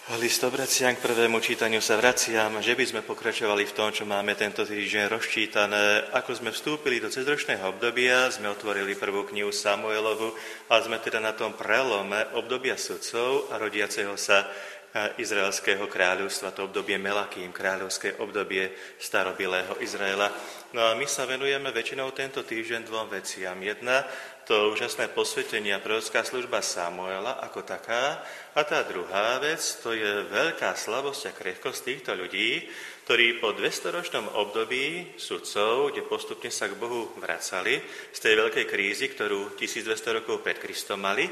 List obraciam k prvému čítaniu sa vraciam, že by sme pokračovali v tom, čo máme tento týždeň rozčítané. Ako sme vstúpili do cezročného obdobia, sme otvorili prvú knihu Samuelovu a sme teda na tom prelome obdobia sudcov a rodiaceho sa izraelského kráľovstva, to obdobie Melakým, kráľovské obdobie starobilého Izraela. No a my sa venujeme väčšinou tento týždeň dvom veciam. Jedna, to úžasné posvetenie a prorocká služba Samuela ako taká. A tá druhá vec, to je veľká slabosť a krehkosť týchto ľudí, ktorí po 200-ročnom období sudcov, kde postupne sa k Bohu vracali, z tej veľkej krízy, ktorú 1200 rokov pred Kristom mali,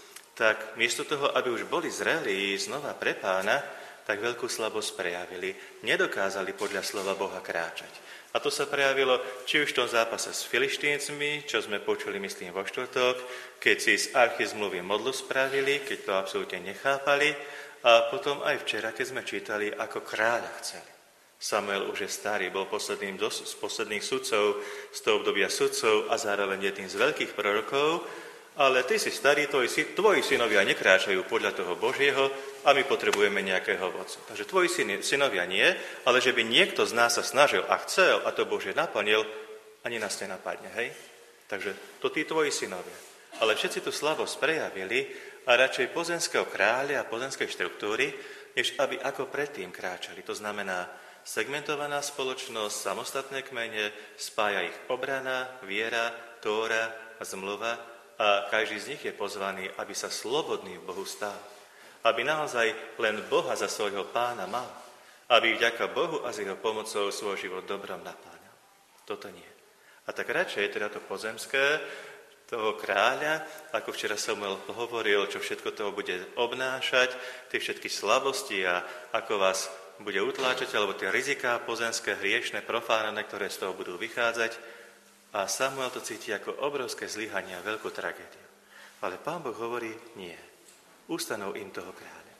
tak miesto toho, aby už boli zrelí znova pre Pána, tak veľkú slabosť prejavili. Nedokázali podľa slova Boha kráčať. A to sa prejavilo či už v tom zápase s Filištíncmi, čo sme počuli, myslím, vo štvrtok, keď si z archy zmluvy modlu spravili, keď to absolútne nechápali, a potom aj včera, keď sme čítali, ako kráľa chceli. Samuel už je starý, bol posledným z posledných sudcov, z toho obdobia sudcov a zároveň jedným z veľkých prorokov, ale ty si starý, tvoji synovia nekráčajú podľa toho Božieho a my potrebujeme nejakého vodcu. Takže tvoji synovia nie, ale že by niekto z nás sa snažil a chcel a to Božie naplnil, ani nás nenapadne, hej? Takže to tí tvoji synovia. Ale všetci tú slabosť prejavili a radšej pozemského kráľa a pozemskej štruktúry, než aby ako predtým kráčali. To znamená segmentovaná spoločnosť, samostatné kmene, spája ich obrana, viera, Tóra a zmluva, a každý z nich je pozvaný, aby sa slobodný v Bohu stal. Aby naozaj len Boha za svojho Pána mal. Aby vďaka Bohu a s jeho pomocou svoj život dobrom napáňal. Toto nie. A tak radšej teda to pozemské, toho kráľa, ako včera Samuel hovoril, čo všetko toho bude obnášať, tie všetky slabosti a ako vás bude utláčať, alebo tie riziká pozemské, hriešne, profánne, ktoré z toho budú vychádzať. A Samuel to cíti ako obrovské zlyhanie a veľkú tragédiu. Ale Pán Boh hovorí, nie. Ustanov im toho kráľa.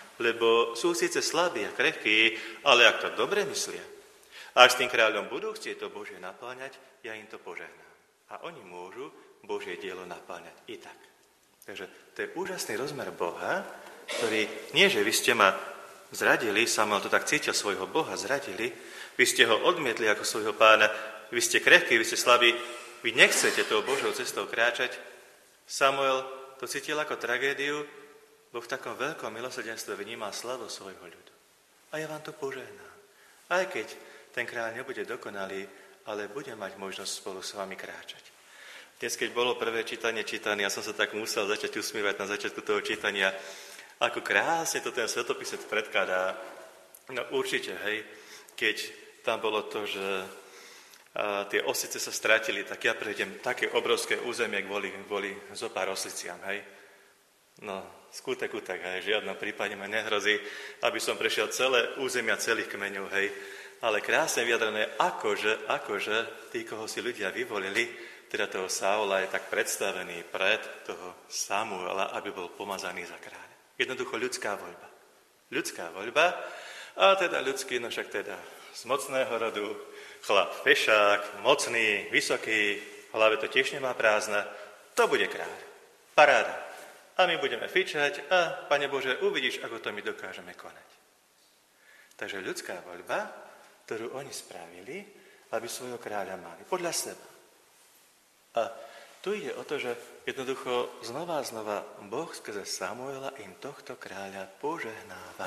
Lebo sú síce slabí a krehkí, ale ak to dobre myslia, a ak s tým kráľom budú chcieť to Božie napáňať, ja im to požehnám. A oni môžu Božie dielo napáňať i tak. Takže to je úžasný rozmer Boha, ktorý nie, že vy ste ma zradili, Samuel to tak cítil, svojho Boha zradili, vy ste ho odmietli ako svojho Pána, vy ste krehkí, vy ste slabí, vy nechcete tou Božou cestou kráčať. Samuel to cítil ako tragédiu, bo v takom veľkom milosrdenstve vnímal slavu svojho ľudu. A ja vám to požehnám. Aj keď ten kráľ nebude dokonalý, ale bude mať možnosť spolu s vami kráčať. Dnes, keď bolo prvé čítanie čítané, ja som sa tak musel začať usmievať na začiatku toho čítania, ako krásne to ten svetopisec predkladá. No určite, hej, keď tam bolo to, že a tie osice sa stratili, tak ja prejdem také obrovské územie kvôli zo pár osliciam, hej. No, skutek, hej, v žiadnom prípade ma nehrozí, aby som prešiel celé územia celých kmeňov, hej. Ale krásne vyjadrené, akože tí, koho si ľudia vyvolili, teda toho Saula je tak predstavený pred toho Samuela, aby bol pomazaný za kráľa. Jednoducho ľudská voľba. Ľudská voľba, a teda ľudský, no však teda z mocného rodu, chlap fešák, mocný, vysoký, v hlave to tiež nemá prázdne, to bude kráľ. Paráda. A my budeme fičať a, Pane Bože, uvidíš, ako to my dokážeme konať. Takže ľudská voľba, ktorú oni spravili, aby svojho kráľa mali. Podľa seba. A tu ide o to, že jednoducho znova Boh skrze Samuela im tohto kráľa požehnáva.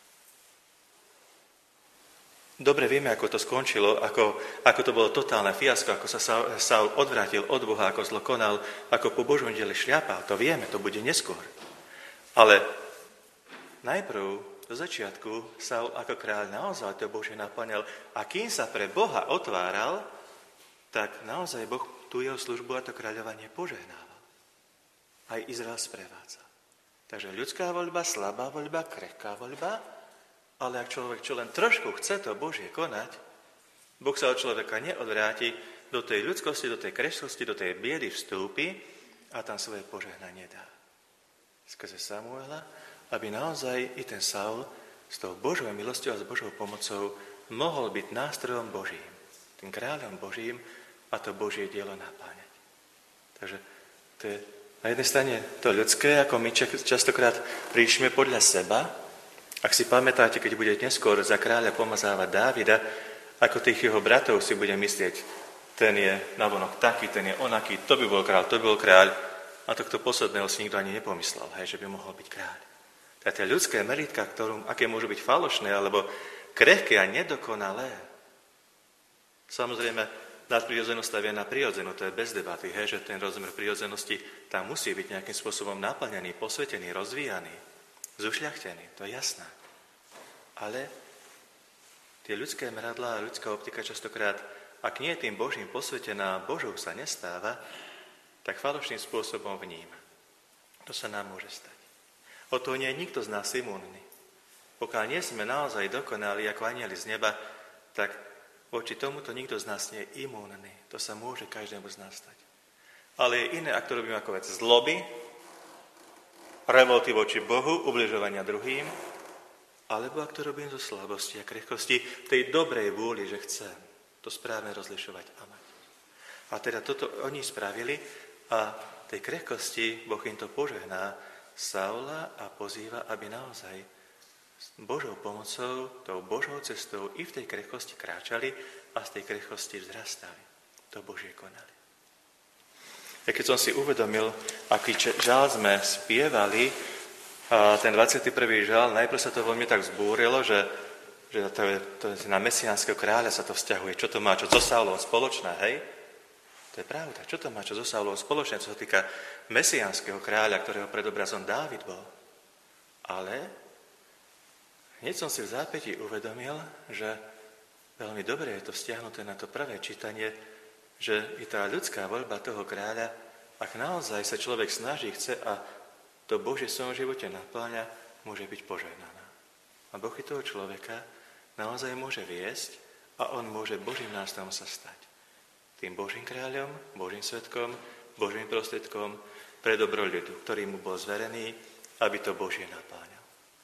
Dobre vieme, ako to skončilo, ako to bolo totálne fiasko, ako sa Saul odvrátil od Boha, ako zlo konal, ako po Božom diele šľapal. To vieme, to bude neskôr. Ale najprv, do začiatku, Saul ako kráľ naozaj to Božie naplňal. A kým sa pre Boha otváral, tak naozaj Boh tú jeho službu a to kráľovanie požehnával. Aj Izrael sprevádza. Takže ľudská voľba, slabá voľba, krehká voľba. Ale ak človek čo len trošku chce to Božie konať, Boh sa od človeka neodvráti, do tej ľudskosti, do tej krehkosti, do tej biedy vstúpi a tam svoje požehnanie dá. Skrze Samuela, aby naozaj i ten Saul s tou Božou milosťou a s Božou pomocou mohol byť nástrojom Božím, tým kráľom Božím a to Božie dielo napáňať. Takže to je na jednej strane to ľudské, ako my častokrát príšme podľa seba, Ak si pamätáte, keď bude neskôr za kráľa pomazávať Dávida, ako tých jeho bratov si bude myslieť, ten je navonok taký, ten je onaký, to by bol kráľ. A tohto posledného si nikto ani nepomyslel, že by mohol byť kráľ. A tie ľudské meritka, aké môžu byť falošné, alebo krehké a nedokonalé, samozrejme, nadprirodzenosť stavia na prirodzenú, to je bez debaty, že ten rozmer prirodzenosti tam musí byť nejakým spôsobom naplnený, posvetený, rozvíjaný, zušľachtený, to je jasné. Ale tie ľudské meradlá a ľudská optika častokrát, ak nie je tým Božím posvetená, Božou sa nestáva, tak falošným spôsobom vníma. To sa nám môže stať. O to nie je nikto z nás imúnny. Pokiaľ nie sme naozaj dokonali ako anjeli z neba, tak voči tomuto nikto z nás nie je imúnny. To sa môže každému z nás stať. Ale je iné, ak to robíme ako vec zloby, revolty voči Bohu, ubližovania druhým, alebo ak to robím zo slabosti a krehkosti, tej dobrej vôli, že chcem to správne rozlišovať a mať. A teda toto oni spravili a tej krehkosti Boh im to požehná, Saula a pozýva, aby naozaj s Božou pomocou, tou Božou cestou i v tej krehkosti kráčali a z tej krehkosti vzrastali. To Božie konali. Ja keď som si uvedomil, aký žál sme spievali, a ten 21. žál, najprv sa to vo mne tak vzbúrilo, že to je na mesiánskeho kráľa sa to vzťahuje. Čo to má čo so Saulom spoločné, hej? To je pravda. Čo to má čo so Saulom spoločné, čo sa týka mesiánskeho kráľa, ktorého predobrazom Dávid bol. Ale hneď som si v zápätí uvedomil, že veľmi dobre je to stiahnuté na to prvé čítanie, že i tá ľudská voľba toho kráľa, ak naozaj sa človek snaží, chce a to Božie v svojom živote napĺňa, môže byť požehnaná. A Boh i toho človeka naozaj môže viesť a on môže Božím nástrojom sa stať. Tým Božím kráľom, Božím svedkom, Božím prostriedkom pre dobro ľudu, ktorý mu bol zverený, aby to Božie napáňal.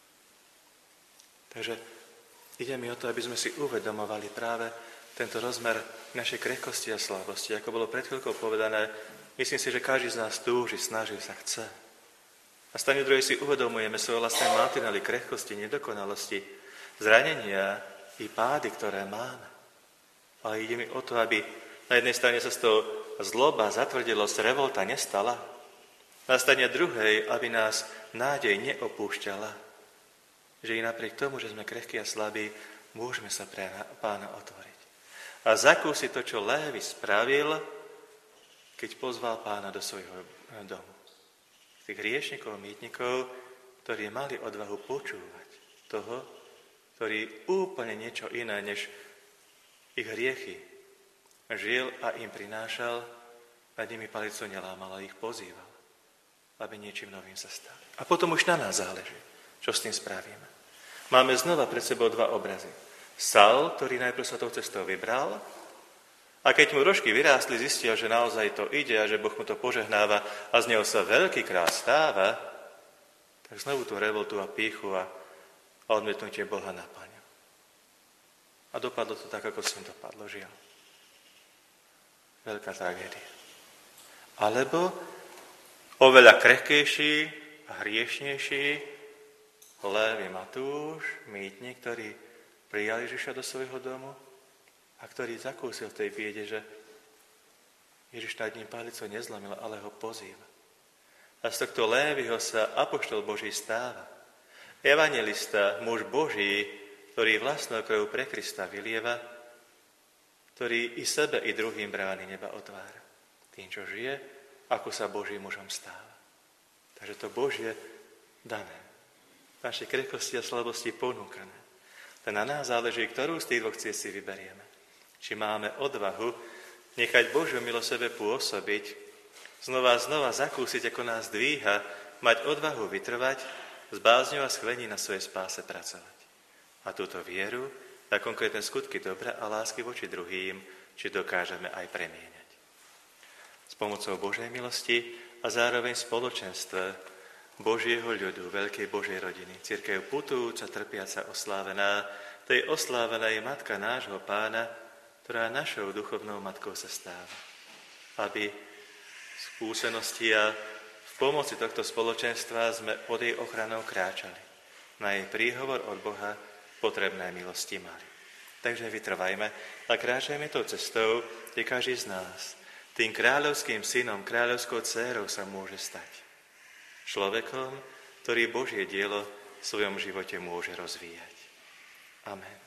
Takže ide mi o to, aby sme si uvedomovali práve tento rozmer našej krehkosti a slabosti. Ako bolo pred chvíľkou povedané, myslím si, že každý z nás túži, snaží sa, chce. A stane druhej si uvedomujeme svoje vlastné mantinely krehkosti, nedokonalosti, zranenia i pády, ktoré máme. Ale ide mi o to, aby na jednej strane sa z toho zloba, zatvrdilosť, revolta nestala. Na strane druhej, aby nás nádej neopúšťala. Že i napriek tomu, že sme krehkí a slabí, môžeme sa pre Pána otvoriť. A zakúsiť to, čo Lévi spravil, keď pozval Pána do svojho domu. Tých hriešnikov, mýtnikov, ktorí mali odvahu počúvať toho, ktorý úplne niečo iné, než ich hriechy žil a im prinášal, nad nimi palicu nelámal, ale ich pozýval, aby niečím novým sa stali. A potom už na nás záleží, čo s tým spravíme. Máme znova pred sebou dva obrazy. Saul, ktorý najprv sa tou cestou vybral, a keď mu rožky vyrástli, zistil, že naozaj to ide a že Boh mu to požehnáva a z neho sa veľký kráľ stáva, tak znovu tú revoltu a pýchu a odmietnutie Boha napáňa. A dopadlo to tak, ako s ním dopadlo, žiaľ. Veľká tragédia. Alebo oveľa krehkejší a hriešnejší Lévi Matúš, mýtnik, ktorý prijal Ježiša do svojho domu a ktorý zakúsil v tej biede, že Ježiš nad ním palico nezlomil, ale ho pozýva. A z tohto Léviho sa apoštol Boží stáva. Evanjelista, muž Boží, ktorý vlastnou krvou pre Krista vylieva, ktorý i sebe, i druhým brány neba otvára. Tým, čo žije, ako sa Božím mužom stáva. Takže to Božie dané. Naše krehkosti a slabosti ponúkané. Tak na nás záleží, ktorú z tých dvoch ciest si vyberieme. Či máme odvahu nechať Božiu milosť sebe pôsobiť, znova a znova zakúsiť, ako nás dvíha, mať odvahu vytrvať, s bázňou a schvení na svojej spáse pracovať. A túto vieru a konkrétne skutky dobra a lásky voči druhým, či dokážeme aj premieňať. S pomocou Božej milosti a zároveň spoločenstve Božieho ľudu, veľkej Božej rodiny, cirkev putujúca, trpiaca, oslávená, tej oslávená je matka nášho Pána, ktorá našou duchovnou matkou sa stáva. Aby v skúsenosti a v pomoci tohto spoločenstva sme pod jej ochranou kráčali. na jej príhovor od Boha potrebné milosti mali. Takže vytrvajme a kráčajme tou cestou, kde každý z nás tým kráľovským synom, kráľovskou dcérou sa môže stať. Človekom, ktorý Božie dielo v svojom živote môže rozvíjať. Amen.